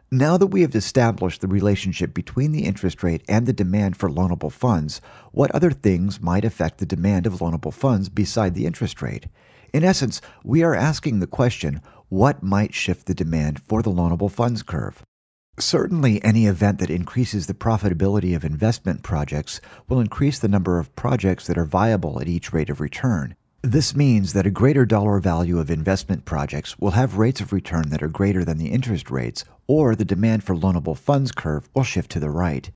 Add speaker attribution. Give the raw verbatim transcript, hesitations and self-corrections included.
Speaker 1: Now that we have established the relationship between the interest rate and the demand for loanable funds, what other things might affect the demand of loanable funds beside the interest rate? In essence, we are asking the question, what might shift the demand for the loanable funds curve? Certainly, any event that increases the profitability of investment projects will increase the number of projects that are viable at each rate of return. This means that a greater dollar value of investment projects will have rates of return that are greater than the interest rates, or the demand for loanable funds curve will shift to the right.